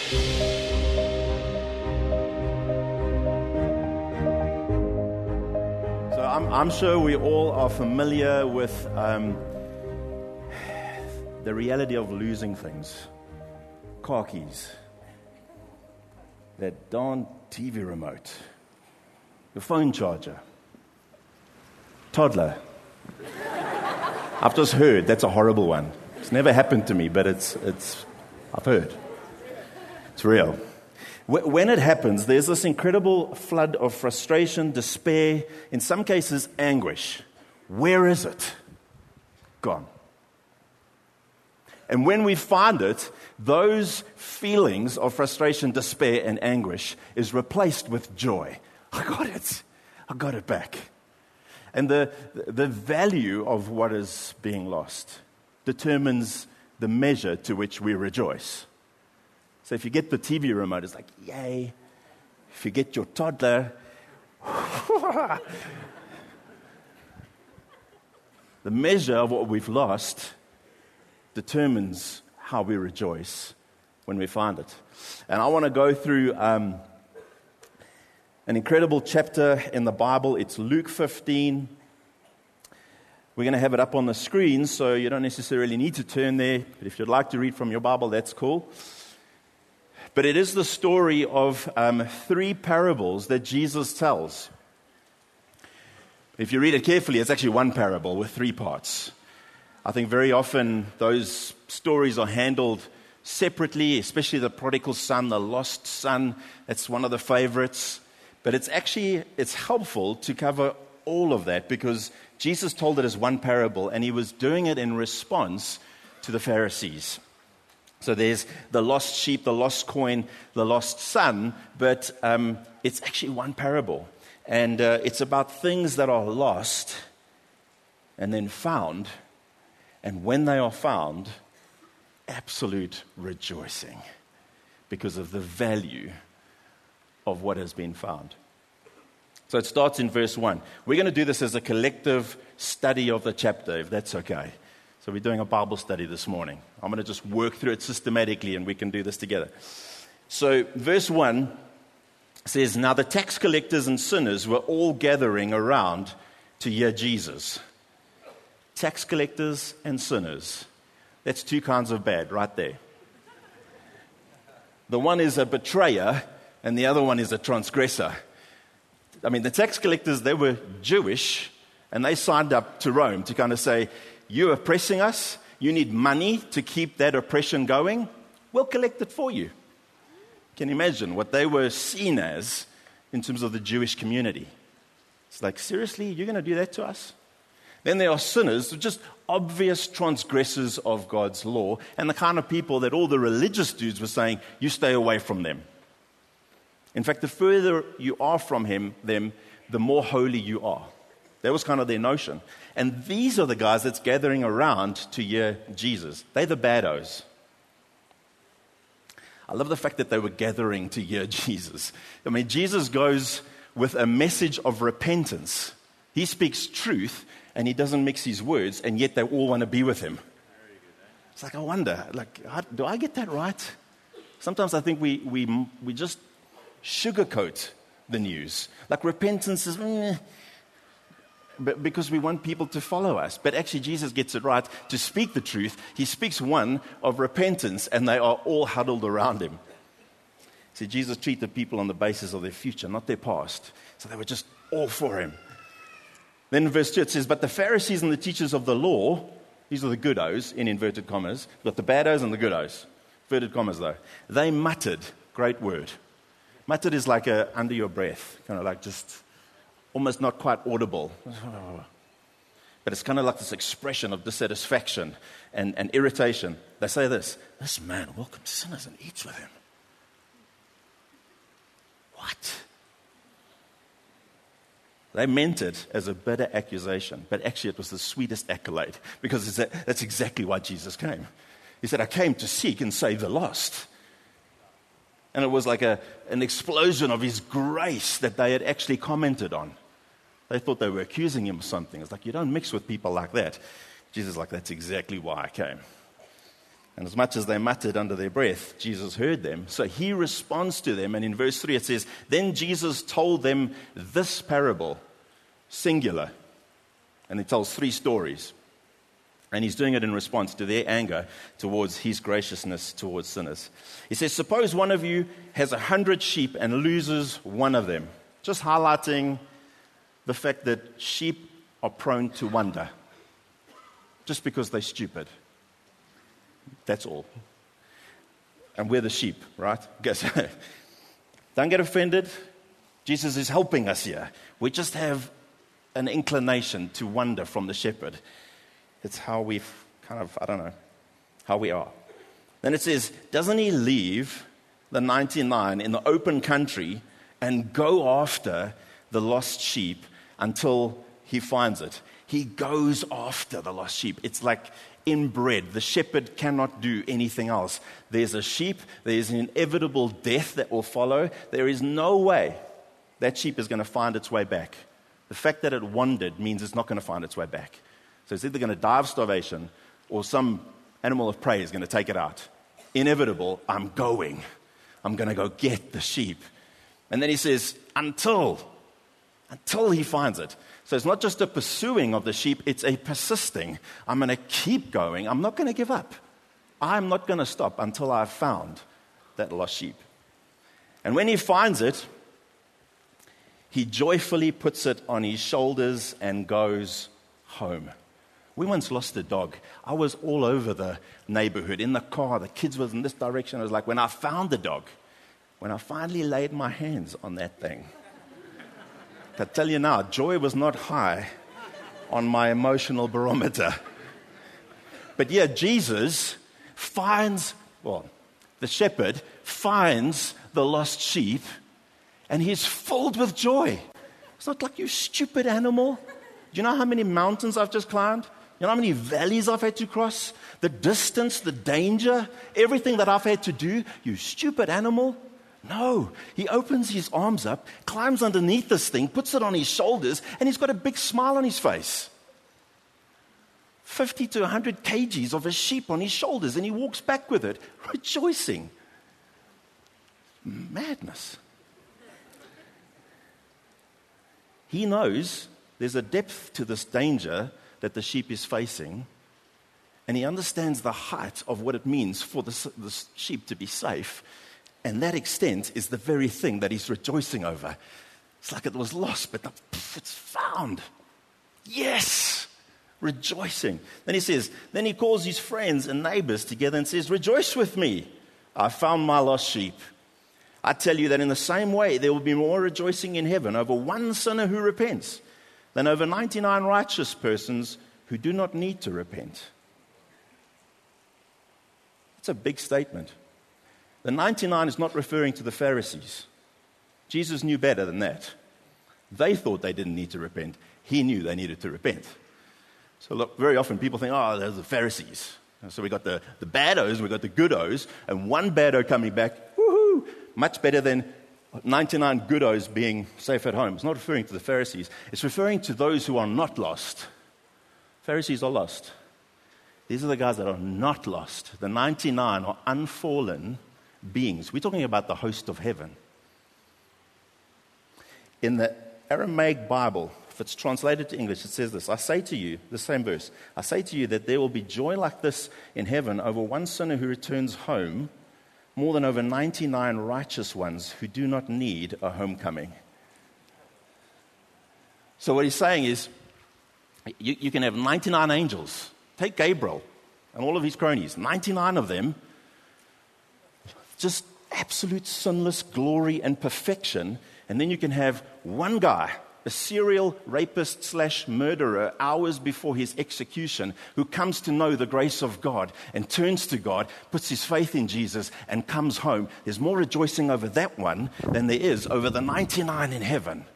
So I'm sure we all are familiar with the reality of losing things. Car keys, that darn TV remote, your phone charger, toddler. I've just heard that's a horrible one. It's never happened to me, but I've heard. It's real. When it happens, there's this incredible flood of frustration, despair, in some cases anguish. Where is it? Gone. And when we find it, those feelings of frustration, despair, and anguish is replaced with joy. I got it. I got it back. And the value of what is being lost determines the measure to which we rejoice. So if you get the TV remote, it's like, yay. If you get your toddler, the measure of what we've lost determines how we rejoice when we find it. And I want to go through an incredible chapter in the Bible. It's Luke 15. We're going to have it up on the screen, so you don't necessarily need to turn there. But if you'd like to read from your Bible, that's cool. But it is the story of 3 parables that Jesus tells. If you read it carefully, it's actually one parable with 3 parts. I think very often those stories are handled separately, especially the prodigal son, the lost son. That's one of the favorites. But it's helpful to cover all of that because Jesus told it as one parable, and he was doing it in response to the Pharisees. So there's the lost sheep, the lost coin, the lost son, but it's actually one parable. And it's about things that are lost and then found. And when they are found, absolute rejoicing because of the value of what has been found. So it starts in verse 1. We're going to do this as a collective study of the chapter, if that's okay. So we're doing a Bible study this morning. I'm going to just work through it systematically and we can do this together. So verse 1 says, "Now the tax collectors and sinners were all gathering around to hear Jesus." Tax collectors and sinners. That's 2 kinds of bad right there. The one is a betrayer and the other one is a transgressor. I mean, the tax collectors, they were Jewish and they signed up to Rome to kind of say, you're oppressing us, you need money to keep that oppression going, we'll collect it for you. Can you imagine what they were seen as in terms of the Jewish community? It's like, seriously, you're going to do that to us? Then there are sinners, just obvious transgressors of God's law, and the kind of people that all the religious dudes were saying, you stay away from them. In fact, the further you are from them, the more holy you are. That was kind of their notion. And these are the guys that's gathering around to hear Jesus. They're the baddos. I love the fact that they were gathering to hear Jesus. I mean, Jesus goes with a message of repentance. He speaks truth, and he doesn't mix his words, and yet they all want to be with him. It's like, I wonder, do I get that right? Sometimes I think we just sugarcoat the news. Like repentance is, but because we want people to follow us. But actually Jesus gets it right to speak the truth. He speaks one of repentance and they are all huddled around him. See, Jesus treated people on the basis of their future, not their past. So they were just all for him. Then in verse 2 it says, but the Pharisees and the teachers of the law, these are the goodos in inverted commas, but the baddos and the goodos, inverted commas though, they muttered, great word. Muttered is like under your breath, kind of like just almost not quite audible. But it's kind of like this expression of dissatisfaction and irritation. They say this man welcomes sinners and eats with him. What? They meant it as a bitter accusation, but actually it was the sweetest accolade because that's exactly why Jesus came. He said, I came to seek and save the lost. And it was like an explosion of his grace that they had actually commented on. They thought they were accusing him of something. It's like, you don't mix with people like that. Jesus is like, that's exactly why I came. And as much as they muttered under their breath, Jesus heard them. So he responds to them. And in verse 3 it says, then Jesus told them this parable, singular. And he tells 3 stories. And he's doing it in response to their anger towards his graciousness towards sinners. He says, suppose one of you has 100 sheep and loses one of them. Just highlighting the fact that sheep are prone to wander. Just because they're stupid. That's all. And we're the sheep, right? Don't get offended. Jesus is helping us here. We just have an inclination to wander from the shepherd. It's how we've how we are. Then it says, doesn't he leave the 99 in the open country and go after the lost sheep until he finds it? He goes after the lost sheep. It's like inbred. The shepherd cannot do anything else. There's a sheep. There's an inevitable death that will follow. There is no way that sheep is going to find its way back. The fact that it wandered means it's not going to find its way back. So it's either going to die of starvation or some animal of prey is going to take it out. Inevitable, I'm going to go get the sheep. And then he says, until he finds it. So it's not just a pursuing of the sheep, it's a persisting. I'm going to keep going. I'm not going to give up. I'm not going to stop until I've found that lost sheep. And when he finds it, he joyfully puts it on his shoulders and goes home. We once lost a dog. I was all over the neighborhood, in the car. The kids were in this direction. I was like, when I found the dog, when I finally laid my hands on that thing, I tell you now, joy was not high on my emotional barometer. But yeah, Jesus finds, the shepherd finds the lost sheep, and he's filled with joy. It's not like, you stupid animal. Do you know how many mountains I've just climbed? You know how many valleys I've had to cross? The distance, the danger, everything that I've had to do, you stupid animal. No, he opens his arms up, climbs underneath this thing, puts it on his shoulders, and he's got a big smile on his face. 50 to 100 kgs of a sheep on his shoulders, and he walks back with it, rejoicing. Madness. He knows there's a depth to this danger that the sheep is facing, and he understands the height of what it means for the sheep to be safe. And that extent is the very thing that he's rejoicing over. It's like it was lost, but it's found. Yes! Rejoicing. Then he says, then he calls his friends and neighbors together and says, rejoice with me. I found my lost sheep. I tell you that in the same way, there will be more rejoicing in heaven over one sinner who repents than over 99 righteous persons who do not need to repent. It's a big statement. The 99 is not referring to the Pharisees. Jesus knew better than that. They thought they didn't need to repent. He knew they needed to repent. So look, very often people think, there's the Pharisees. So we got the baddos, we got the goodos, and one baddo coming back, woohoo, much better than 99 goodos being safe at home. It's not referring to the Pharisees. It's referring to those who are not lost. Pharisees are lost. These are the guys that are not lost. The 99 are unfallen beings. We're talking about the host of heaven. In the Aramaic Bible, if it's translated to English, it says this. I say to you, the same verse, I say to you that there will be joy like this in heaven over one sinner who returns home more than over 99 righteous ones who do not need a homecoming. So what he's saying is, you can have 99 angels. Take Gabriel and all of his cronies, 99 of them, just absolute sinless glory and perfection. And then you can have one guy, a serial rapist / murderer, hours before his execution, who comes to know the grace of God and turns to God, puts his faith in Jesus, and comes home. There's more rejoicing over that one than there is over the 99 in heaven.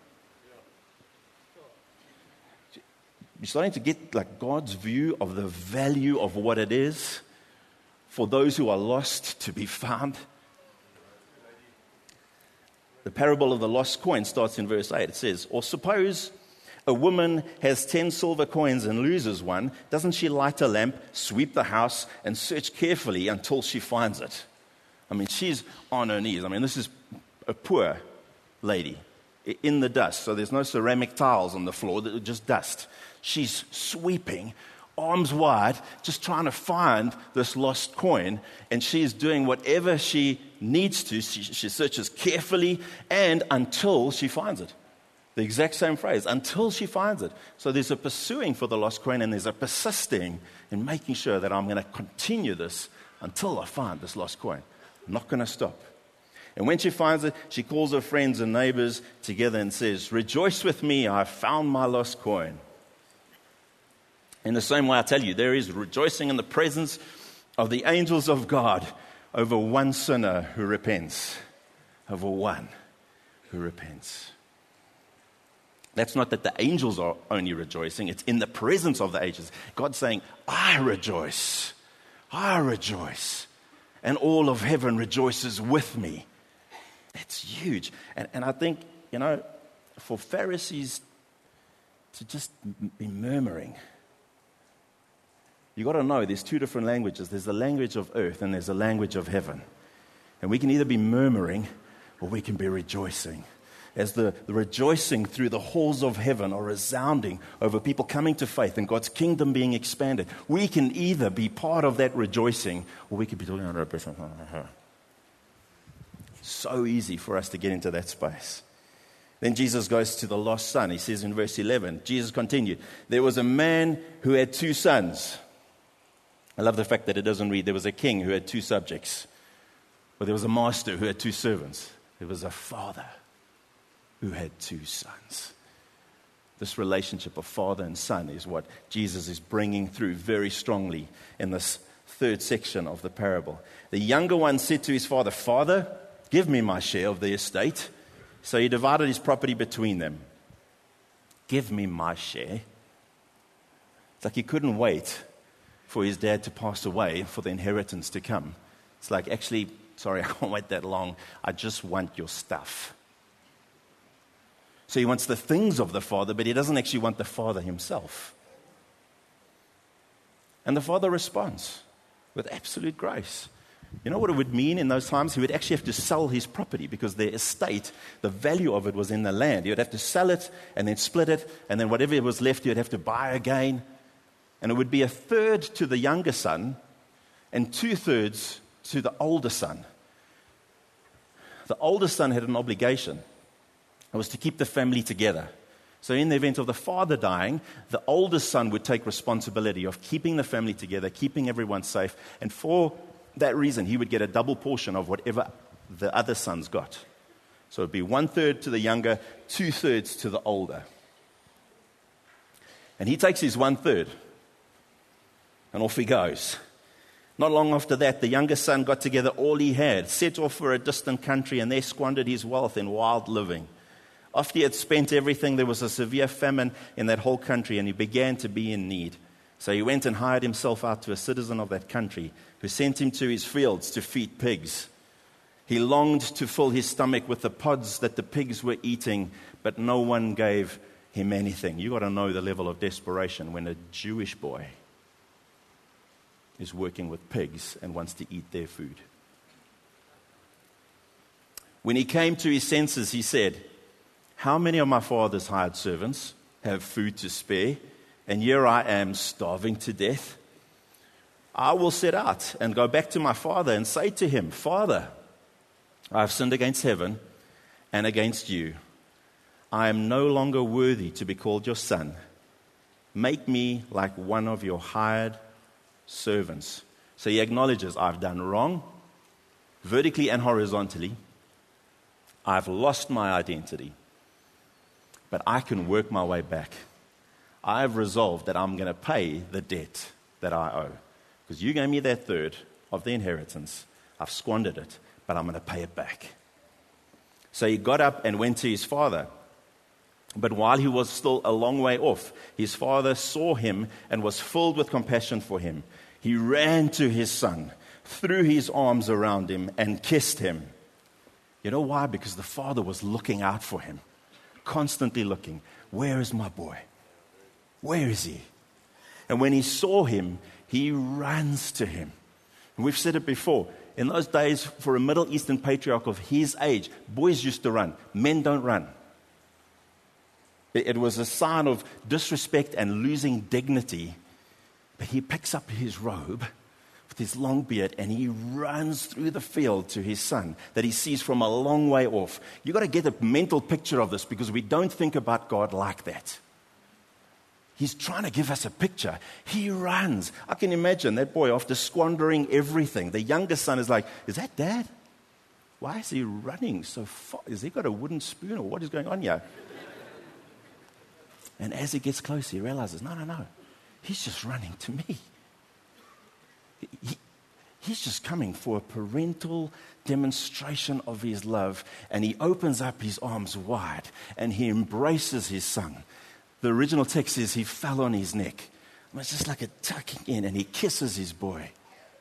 You're starting to get like God's view of the value of what it is for those who are lost to be found. The parable of the lost coin starts in verse 8. It says, or suppose A woman has 10 silver coins and loses one. Doesn't she light a lamp, sweep the house, and search carefully until she finds it? I mean, she's on her knees. I mean, this is a poor lady in the dust. So there's no ceramic tiles on the floor, just dust. She's sweeping, arms wide, just trying to find this lost coin. And she's doing whatever she needs to. She searches carefully and until she finds it. The exact same phrase, until she finds it. So there's a pursuing for the lost coin, and there's a persisting in making sure that I'm going to continue this until I find this lost coin. I'm not going to stop. And when she finds it, she calls her friends and neighbors together and says, "Rejoice with me, I found my lost coin." In the same way, I tell you, there is rejoicing in the presence of the angels of God over one sinner who repents. Over one who repents. That's not that the angels are only rejoicing. It's in the presence of the angels. God's saying, I rejoice. I rejoice. And all of heaven rejoices with me. It's huge. And I think, for Pharisees to just be murmuring, you got to know there's two different languages. There's the language of earth and there's the language of heaven. And we can either be murmuring or we can be rejoicing. As the rejoicing through the halls of heaven are resounding over people coming to faith and God's kingdom being expanded, we can either be part of that rejoicing or we could be talking under a person. So easy for us to get into that space. Then Jesus goes to the lost son. He says in verse 11, Jesus continued, there was a man who had 2 sons. I love the fact that it doesn't read, there was a king who had 2 subjects. Or there was a master who had 2 servants. There was a father who had 2 sons. This relationship of father and son is what Jesus is bringing through very strongly in this third section of the parable. The younger one said to his father, "Father, give me my share of the estate." So he divided his property between them. Give me my share. It's like he couldn't wait for his dad to pass away for the inheritance to come. It's like, actually, sorry, I can't wait that long. I just want your stuff. So he wants the things of the father, but he doesn't actually want the father himself. And the father responds with absolute grace. You know what it would mean in those times? He would actually have to sell his property because their estate, the value of it was in the land. He would have to sell it and then split it, and then whatever was left, he would have to buy again. And it would be 1/3 to the younger son and 2/3 to the older son. The older son had an obligation. It was to keep the family together. So in the event of the father dying, the oldest son would take responsibility of keeping the family together, keeping everyone safe, and for that reason, he would get a double portion of whatever the other sons got. So it would be 1/3 to the younger, 2/3 to the older. And he takes his 1/3, and off he goes. Not long after that, the younger son got together all he had, set off for a distant country, and there squandered his wealth in wild living. After he had spent everything, there was a severe famine in that whole country, and he began to be in need. So he went and hired himself out to a citizen of that country, who sent him to his fields to feed pigs. He longed to fill his stomach with the pods that the pigs were eating, but no one gave him anything. You've got to know the level of desperation when a Jewish boy is working with pigs and wants to eat their food. When he came to his senses, he said, "How many of my father's hired servants have food to spare, and here I am starving to death? I will set out and go back to my father and say to him, 'Father, I have sinned against heaven and against you. I am no longer worthy to be called your son. Make me like one of your hired servants.'" So he acknowledges, I've done wrong, vertically and horizontally. I've lost my identity, but I can work my way back. I have resolved that I'm going to pay the debt that I owe. Because you gave me that 1/3 of the inheritance. I've squandered it, but I'm going to pay it back. So he got up and went to his father. But while he was still a long way off, his father saw him and was filled with compassion for him. He ran to his son, threw his arms around him, and kissed him. You know why? Because the father was looking out for him, constantly looking. where is my boy? Where is he? And when he saw him, he runs to him. And we've said it before. In those days, for a Middle Eastern patriarch of his age, boys used to run. Men don't run. It was a sign of disrespect and losing dignity. But he picks up his robe with his long beard and he runs through the field to his son that he sees from a long way off. You've got to get a mental picture of this because we don't think about God like that. He's trying to give us a picture. He runs. I can imagine that boy after squandering everything. The youngest son is like, is that Dad? Why is he running so far? Has he got a wooden spoon or what is going on here? And as he gets closer, he realizes, no. He's just running to me. He's just coming for a parental demonstration of his love. And he opens up his arms wide and he embraces his son. The original text says he fell on his neck. It's just like a tucking in, and he kisses his boy.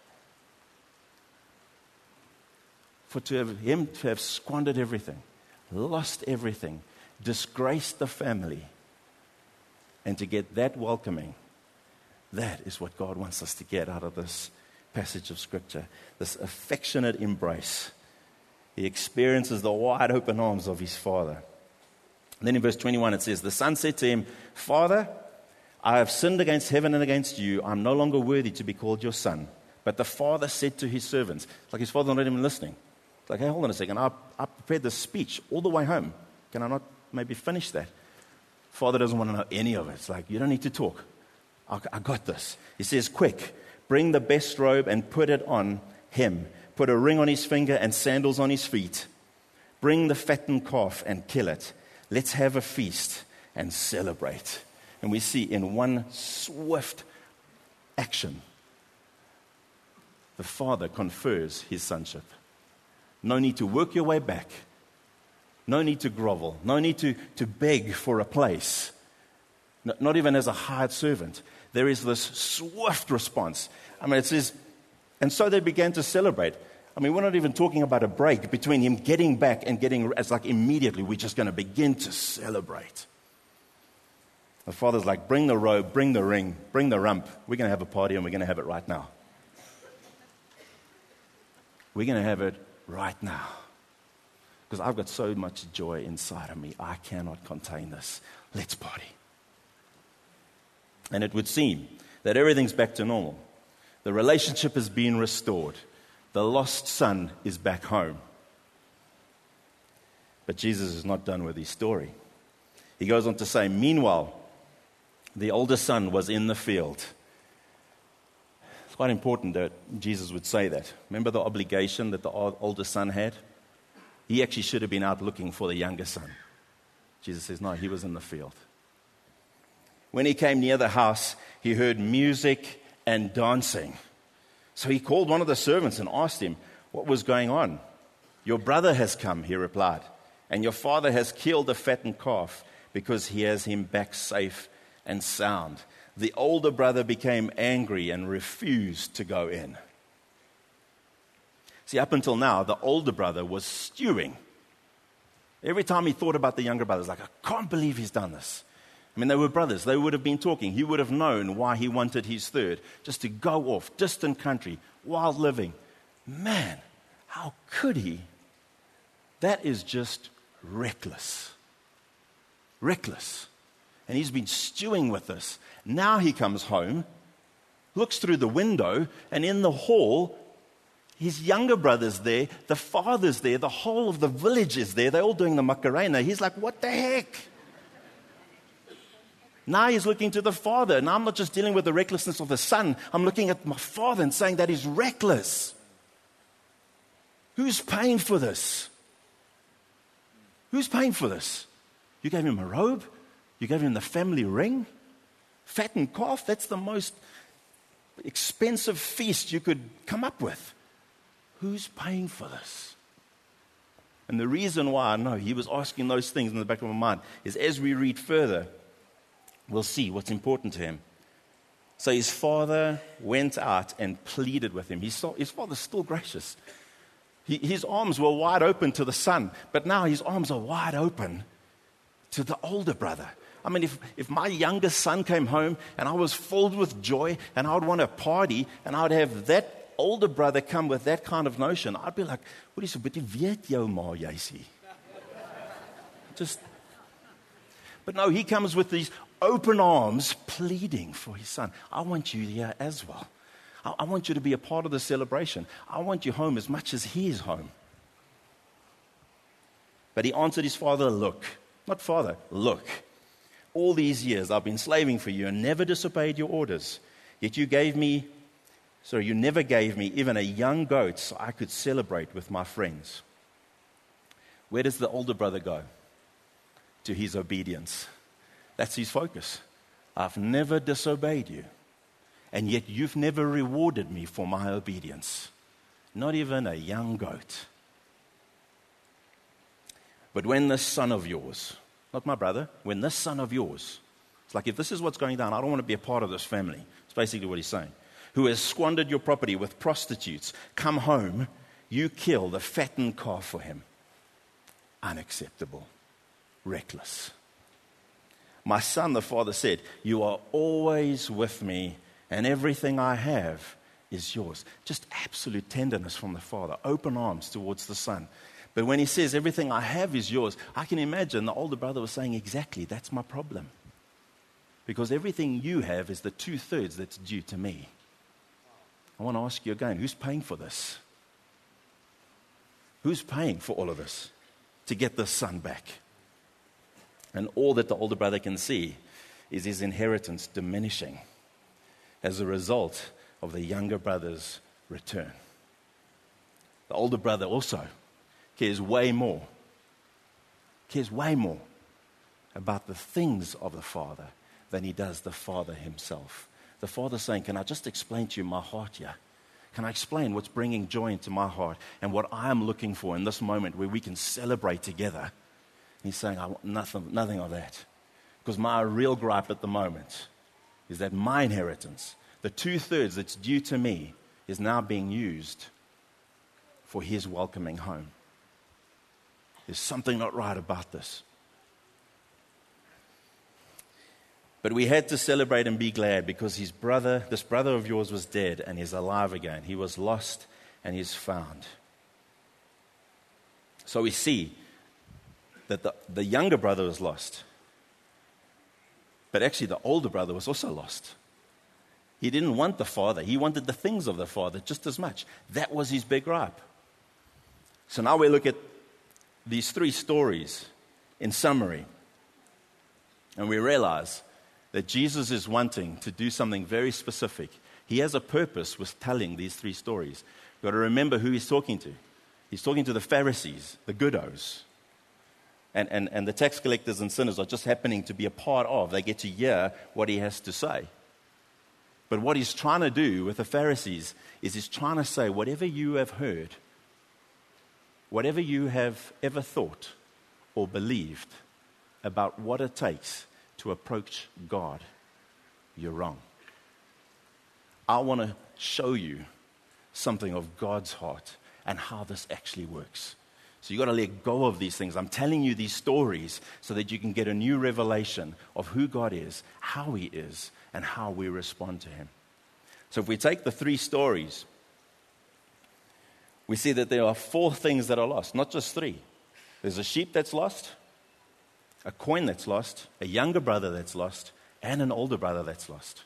For him to have squandered everything, lost everything, disgraced the family, and to get that welcoming, that is what God wants us to get out of this passage of Scripture, this affectionate embrace. He experiences the wide open arms of his father. And then in verse 21 it says, the son said to him, Father, I have sinned against heaven and against you. I'm no longer worthy to be called your son. But the father said to his servants, it's like his father's not even listening. It's like, hey, hold on a second. I prepared this speech all the way home. Can I not maybe finish that? Father doesn't want to know any of it. It's like, you don't need to talk. I got this. He says, quick, bring the best robe and put it on him. Put a ring on his finger and sandals on his feet. Bring the fattened calf and kill it. Let's have a feast and celebrate. And we see in one swift action, the father confers his sonship. No need to work your way back. No need to grovel. No need to beg for a place. Not even as a hired servant. There is this swift response. I mean, it says, and so they began to celebrate. I mean, we're not even talking about a break between him getting back and getting, it's like immediately we're just going to begin to celebrate. The father's like, bring the robe, bring the ring, bring the rump. We're going to have a party and we're going to have it right now. We're going to have it right now. Because I've got so much joy inside of me. I cannot contain this. Let's party. And it would seem that everything's back to normal. The relationship has been restored. The lost son is back home. But Jesus is not done with his story. He goes on to say, meanwhile, the older son was in the field. It's quite important that Jesus would say that. Remember the obligation that the older son had? He actually should have been out looking for the younger son. Jesus says, no, he was in the field. When he came near the house, he heard music and dancing. So he called one of the servants and asked him what was going on. Your brother has come, he replied, and your father has killed the fattened calf because he has him back safe and sound. The older brother became angry and refused to go in. See, up until now, the older brother was stewing. Every time he thought about the younger brother, he was like, I can't believe he's done this. I mean, they were brothers. They would have been talking. He would have known why he wanted his third, just to go off, distant country, wild living. Man, how could he? That is just reckless. Reckless. And he's been stewing with this. Now he comes home, looks through the window, and in the hall, his younger brother's there, the father's there, the whole of the village is there. They're all doing the Macarena. He's like, what the heck? Now he's looking to the father. Now I'm not just dealing with the recklessness of the son. I'm looking at my father and saying that he's reckless. Who's paying for this? Who's paying for this? You gave him a robe? You gave him the family ring? Fattened calf? That's the most expensive feast you could come up with. Who's paying for this? And the reason why I know he was asking those things in the back of my mind is as we read further, we'll see what's important to him. So his father went out and pleaded with him. His father's still gracious. His arms were wide open to the son, but now his arms are wide open to the older brother. I mean, if my youngest son came home and I was filled with joy and I would want to party and I would have that older brother come with that kind of notion, I'd be like, what is it? But you weet jou ma, jy sê. But no, he comes with these open arms pleading for his son. I want you here as well. I want you to be a part of the celebration. I want you home as much as he is home. But he answered his father, look, not father, look. All these years I've been slaving for you and never disobeyed your orders. Yet you never gave me even a young goat so I could celebrate with my friends. Where does the older brother go? To his obedience. That's his focus. I've never disobeyed you. And yet you've never rewarded me for my obedience. Not even a young goat. But when this son of yours, not my brother, when this son of yours, it's like if this is what's going down, I don't want to be a part of this family. It's basically what he's saying. Who has squandered your property with prostitutes, come home, you kill the fattened calf for him. Unacceptable. Reckless. My son, the father said, you are always with me, and everything I have is yours. Just absolute tenderness from the father, open arms towards the son. But when he says, everything I have is yours, I can imagine the older brother was saying, exactly, that's my problem. Because everything you have is the 2/3 that's due to me. I want to ask you again, who's paying for this? Who's paying for all of this to get this son back? And all that the older brother can see is his inheritance diminishing as a result of the younger brother's return. The older brother also cares way more about the things of the father than he does the father himself. The father's saying, can I just explain to you my heart here? Can I explain what's bringing joy into my heart and what I am looking for in this moment where we can celebrate together? He's saying, I want nothing of that. Because my real gripe at the moment is that my inheritance, the 2/3 that's due to me, is now being used for his welcoming home. There's something not right about this. But we had to celebrate and be glad because this brother of yours was dead and is alive again. He was lost and he's found. So we see that the younger brother was lost. But actually the older brother was also lost. He didn't want the father. He wanted the things of the father just as much. That was his big gripe. So now we look at these 3 stories in summary. And we realize that Jesus is wanting to do something very specific. He has a purpose with telling these 3 stories. You've got to remember who he's talking to. He's talking to the Pharisees, the goodos. And the tax collectors and sinners are just happening to be a part of. They get to hear what he has to say. But what he's trying to do with the Pharisees is he's trying to say, whatever you have heard, whatever you have ever thought or believed about what it takes to approach God, you're wrong. I want to show you something of God's heart and how this actually works. So you've got to let go of these things. I'm telling you these stories so that you can get a new revelation of who God is, how he is, and how we respond to him. So if we take the 3 stories, we see that there are 4 things that are lost, not just 3. There's a sheep that's lost, a coin that's lost, a younger brother that's lost, and an older brother that's lost.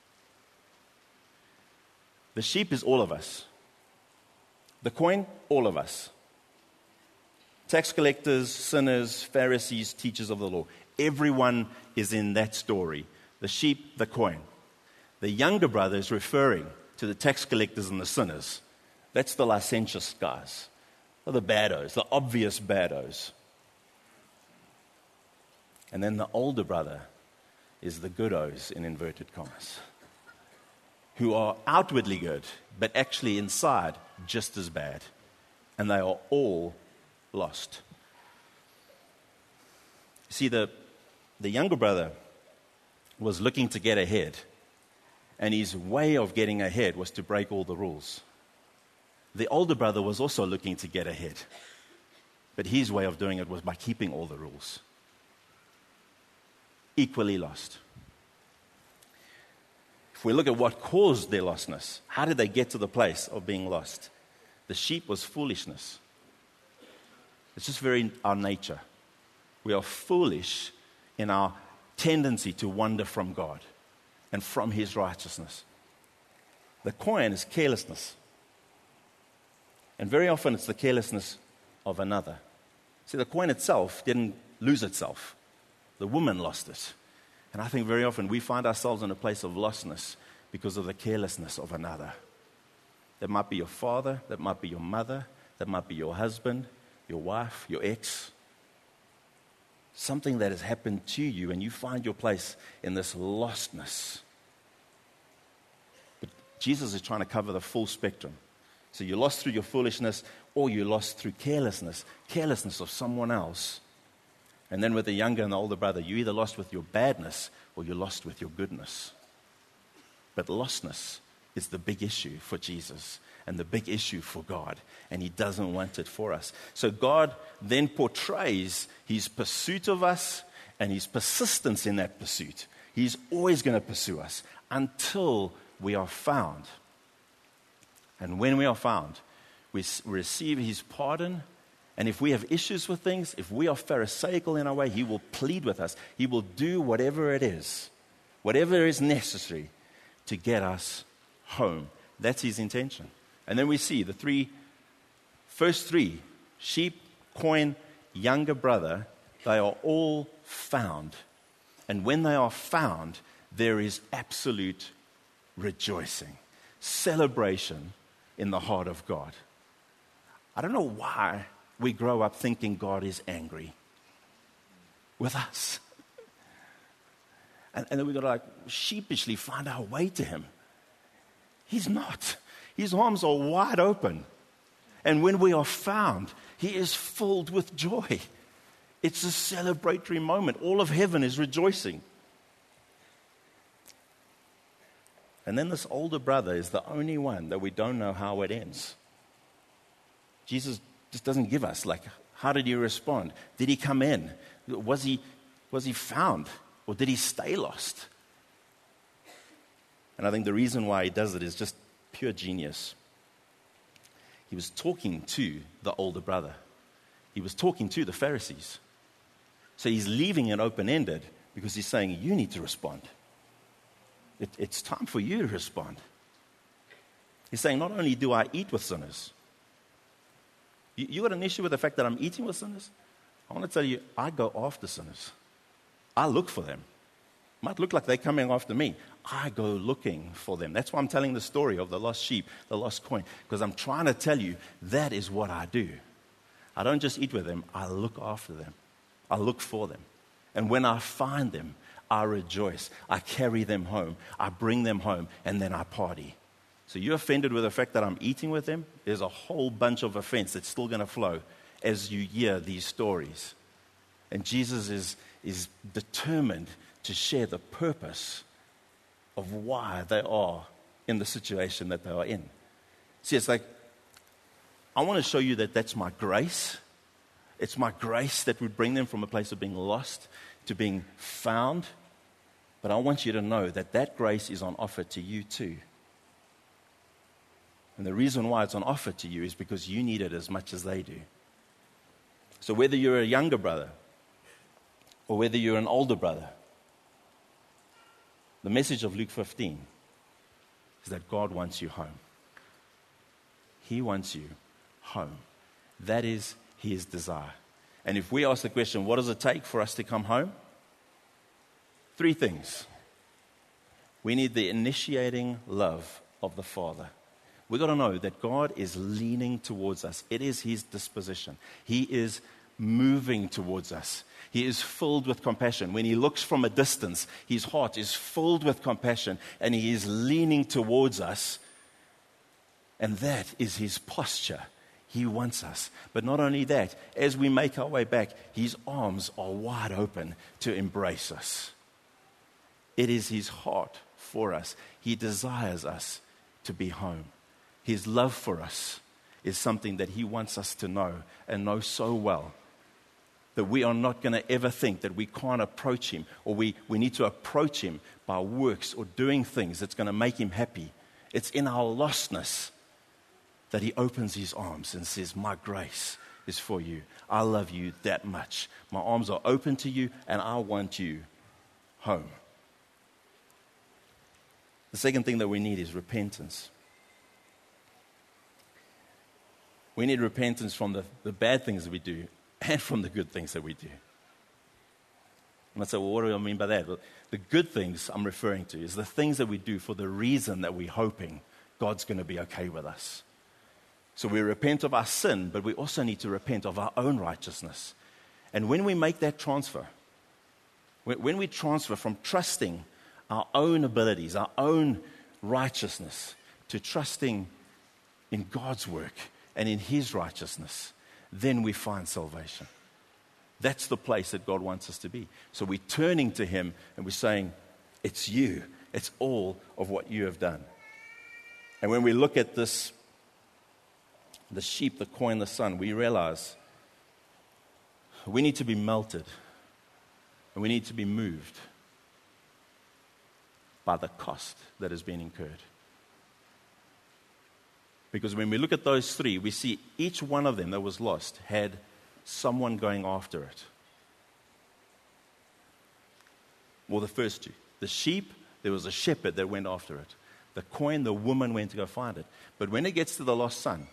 The sheep is all of us. The coin, all of us. Tax collectors, sinners, Pharisees, teachers of the law. Everyone is in that story. The sheep, the coin. The younger brother is referring to the tax collectors and the sinners. That's the licentious guys. They're the baddos, the obvious baddos. And then the older brother is the goodos, in inverted commas, who are outwardly good, but actually inside just as bad. And they are all lost. See, the younger brother was looking to get ahead, and his way of getting ahead was to break all the rules. The older brother was also looking to get ahead, but his way of doing it was by keeping all the rules. equally lost. If we look at what caused their lostness, how did they get to the place of being lost? The sheep was foolishness. It's just very our nature. We are foolish in our tendency to wander from God and from His righteousness. The coin is carelessness. And very often it's the carelessness of another. See, the coin itself didn't lose itself. The woman lost it. And I think very often we find ourselves in a place of lostness because of the carelessness of another. That might be your father, that might be your mother, that might be your husband, your wife, your ex. Something that has happened to you and you find your place in this lostness. But Jesus is trying to cover the full spectrum. So you're lost through your foolishness or you're lost through carelessness of someone else. And then with the younger and the older brother, you're either lost with your badness or you're lost with your goodness. But lostness is the big issue for Jesus and the big issue for God. And He doesn't want it for us. So God then portrays His pursuit of us and His persistence in that pursuit. He's always going to pursue us until we are found. And when we are found, we receive His pardon. And if we have issues with things, if we are pharisaical in our way, He will plead with us. He will do whatever it is, whatever is necessary to get us home. That's His intention. And then we see the first three, sheep, coin, younger brother, they are all found. And when they are found, there is absolute rejoicing, celebration in the heart of God. I don't know why we grow up thinking God is angry with us. And then we've got to sheepishly find our way to Him. He's not. His arms are wide open. And when we are found, He is filled with joy. It's a celebratory moment. All of heaven is rejoicing. And then this older brother is the only one that we don't know how it ends. Jesus just doesn't give us, how did He respond? Did He come in? Was he found? Or did He stay lost? And I think the reason why He does it is just pure genius. He was talking to the older brother. He was talking to the Pharisees. So He's leaving it open-ended because He's saying, you need to respond. It's time for you to respond. He's saying, not only do I eat with sinners. You got an issue with the fact that I'm eating with sinners? I want to tell you, I go after sinners. I look for them. Might look like they're coming after me. I go looking for them. That's why I'm telling the story of the lost sheep, the lost coin, because I'm trying to tell you that is what I do. I don't just eat with them, I look after them. I look for them. And when I find them, I rejoice. I carry them home. I bring them home, and then I party. So you're offended with the fact that I'm eating with them? There's a whole bunch of offense that's still going to flow as you hear these stories. And Jesus is determined to share the purpose of why they are in the situation that they are in. See, it's like, I want to show you that that's my grace. It's my grace that would bring them from a place of being lost to being found. But I want you to know that that grace is on offer to you too. And the reason why it's on offer to you is because you need it as much as they do. So whether you're a younger brother or whether you're an older brother, the message of Luke 15 is that God wants you home. He wants you home. That is His desire. And if we ask the question, what does it take for us to come home? 3 things. We need the initiating love of the Father. We've got to know that God is leaning towards us. It is His disposition. He is moving towards us. He is filled with compassion. When He looks from a distance, His heart is filled with compassion and He is leaning towards us. And that is His posture. He wants us. But not only that, as we make our way back, His arms are wide open to embrace us. It is His heart for us. He desires us to be home. His love for us is something that He wants us to know and know so well. that we are not going to ever think that we can't approach him, or we need to approach him by works or doing things that's going to make him happy. It's in our lostness that he opens his arms and says, my grace is for you. I love you that much. My arms are open to you, and I want you home. The second thing that we need is repentance. We need repentance from the bad things that we do and from the good things that we do. You might say, well, what do I mean by that? Well, the good things I'm referring to is the things that we do for the reason that we're hoping God's going to be okay with us. So we repent of our sin, but we also need to repent of our own righteousness. And when we make that transfer, when we transfer from trusting our own abilities, our own righteousness, to trusting in God's work and in his righteousness, then we find salvation. That's the place that God wants us to be. So we're turning to him and we're saying, it's you. It's all of what you have done. And when we look at this, the sheep, the coin, the sun, we realize we need to be melted and we need to be moved by the cost that has been incurred. Because when we look at those three, we see each one of them that was lost had someone going after it. Well, the first two. The sheep, there was a shepherd that went after it. The coin, the woman went to go find it. But when it gets to the lost son,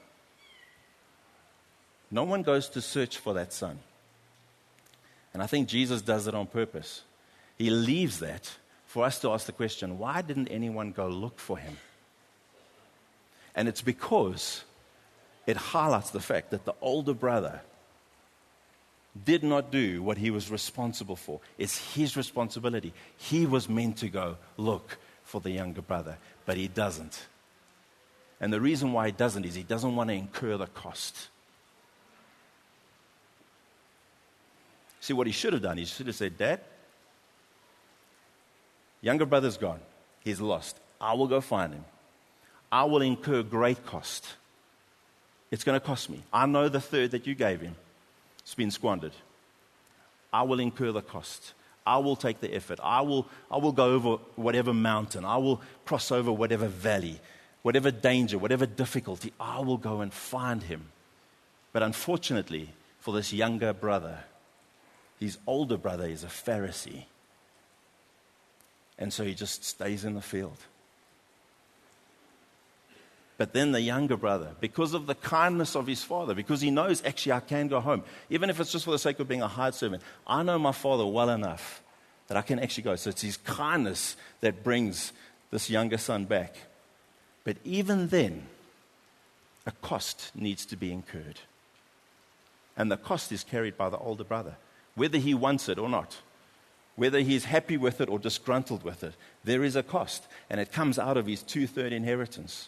no one goes to search for that son. And I think Jesus does it on purpose. He leaves that for us to ask the question, why didn't anyone go look for him? And it's because it highlights the fact that the older brother did not do what he was responsible for. It's his responsibility. He was meant to go look for the younger brother, but he doesn't. And the reason why he doesn't is he doesn't want to incur the cost. See, what he should have done, he should have said, Dad, younger brother's gone. He's lost. I will go find him. I will incur great cost. It's going to cost me. I know the third that you gave him. It's been squandered. I will incur the cost. I will take the effort. I will go over whatever mountain. I will cross over whatever valley, whatever danger, whatever difficulty. I will go and find him. But unfortunately, for this younger brother, his older brother is a Pharisee. And so he just stays in the field. But then the younger brother, because of the kindness of his father, because he knows, actually, I can go home. Even if it's just for the sake of being a hired servant. I know my father well enough that I can actually go. So it's his kindness that brings this younger son back. But even then, a cost needs to be incurred. And the cost is carried by the older brother. Whether he wants it or not, whether he's happy with it or disgruntled with it, there is a cost. And it comes out of his 2/3 inheritance.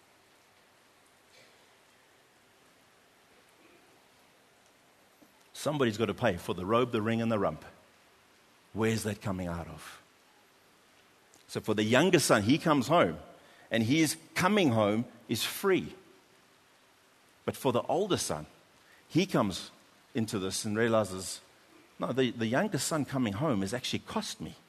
Somebody's got to pay for the robe, the ring, and the rump. Where's that coming out of? So for the younger son, he comes home, and his coming home is free. But for the older son, he comes into this and realizes, no, the younger son coming home has actually cost me.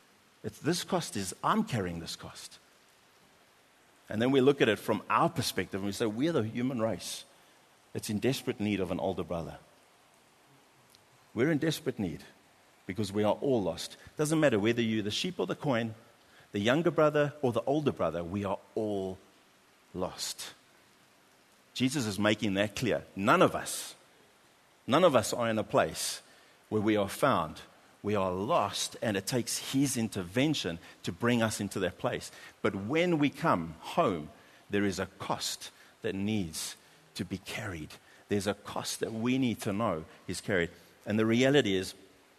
I'm carrying this cost. And then we look at it from our perspective and we say, we're the human race that's in desperate need of an older brother. We're in desperate need because we are all lost. Doesn't matter whether you're the sheep or the coin, the younger brother or the older brother, we are all lost. Jesus is making that clear. None of us are in a place where we are found. We are lost, and it takes his intervention to bring us into that place. But when we come home, there is a cost that needs to be carried. There's a cost that we need to know is carried. And the reality is,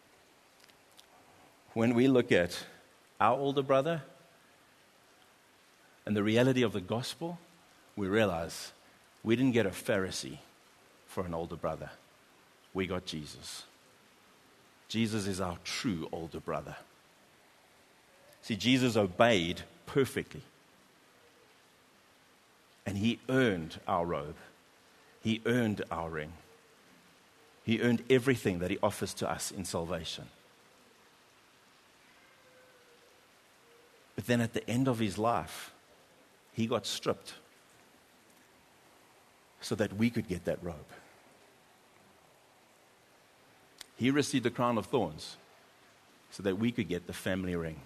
when we look at our older brother and the reality of the gospel, we realize we didn't get a Pharisee for an older brother. We got Jesus. Jesus is our true older brother. See, Jesus obeyed perfectly. And he earned our robe. He earned our ring. He earned everything that he offers to us in salvation. But then at the end of his life, he got stripped so that we could get that robe. He received the crown of thorns so that we could get the family ring.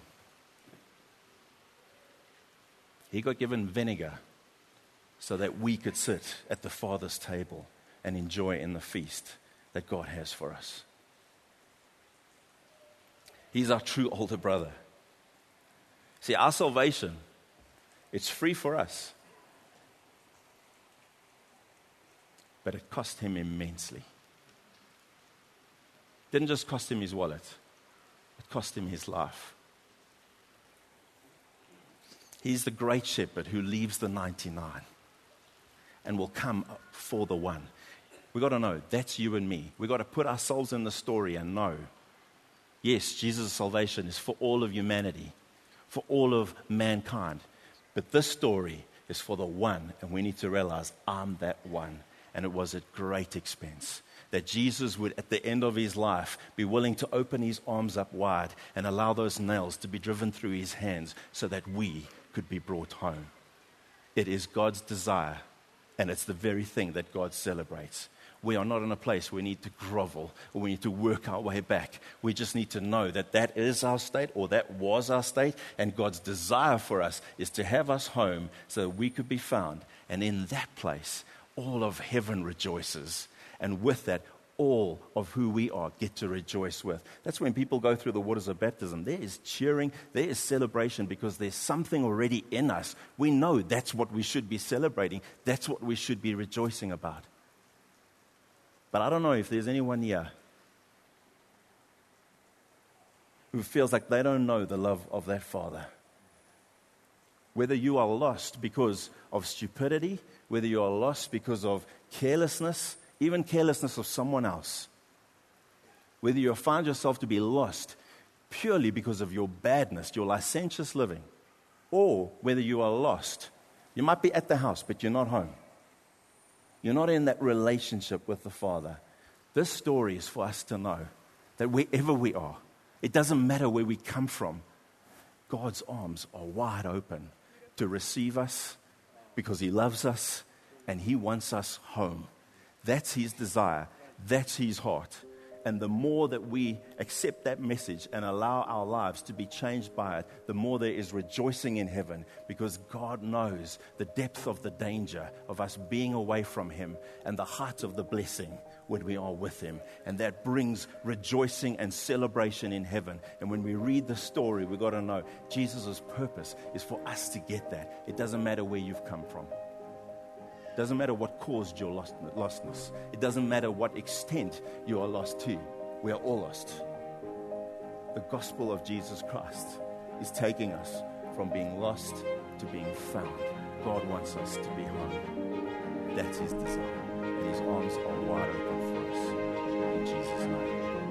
He got given vinegar so that we could sit at the Father's table and enjoy in the feast that God has for us. He's our true older brother. See, our salvation, it's free for us. But it cost him immensely. It didn't just cost him his wallet. It cost him his life. He's the great shepherd who leaves the 99 and will come for the one. We got to know, that's you and me. We got to put ourselves in the story and know, yes, Jesus' salvation is for all of humanity, for all of mankind. But this story is for the one, and we need to realize I'm that one. And it was at great expense that Jesus would, at the end of his life, be willing to open his arms up wide and allow those nails to be driven through his hands so that we could be brought home. It is God's desire, and it's the very thing that God celebrates. We are not in a place where we need to grovel or we need to work our way back. We just need to know that that is our state or that was our state, and God's desire for us is to have us home so that we could be found. And in that place, all of heaven rejoices. And with that, all of who we are get to rejoice with. That's when people go through the waters of baptism. There is cheering, there is celebration, because there's something already in us. We know that's what we should be celebrating. That's what we should be rejoicing about. But I don't know if there's anyone here who feels like they don't know the love of that Father. Whether you are lost because of stupidity, whether you are lost because of carelessness, even carelessness of someone else, whether you find yourself to be lost purely because of your badness, your licentious living, or whether you are lost, you might be at the house, but you're not home. You're not in that relationship with the Father. This story is for us to know that wherever we are, it doesn't matter where we come from, God's arms are wide open to receive us because he loves us and he wants us home. That's his desire. That's his heart. And the more that we accept that message and allow our lives to be changed by it, the more there is rejoicing in heaven, because God knows the depth of the danger of us being away from him and the height of the blessing when we are with him. And that brings rejoicing and celebration in heaven. And when we read the story, we've got to know Jesus' purpose is for us to get that. It doesn't matter where you've come from. It doesn't matter what caused your lostness. It doesn't matter what extent you are lost to. We are all lost. The gospel of Jesus Christ is taking us from being lost to being found. God wants us to be home. That's his desire. And his arms are wide open for us. In Jesus' name.